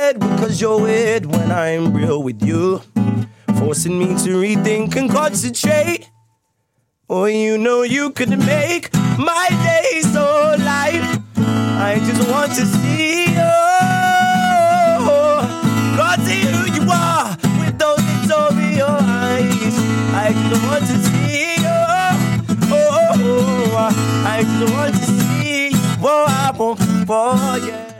head because you're weird when I'm real with you, forcing me to rethink and concentrate. Oh, you know you could make my day so light. I just want to see you, God, see who you are with those lips over your eyes. I just want to see you, I just want to see you, I won't fall, yeah.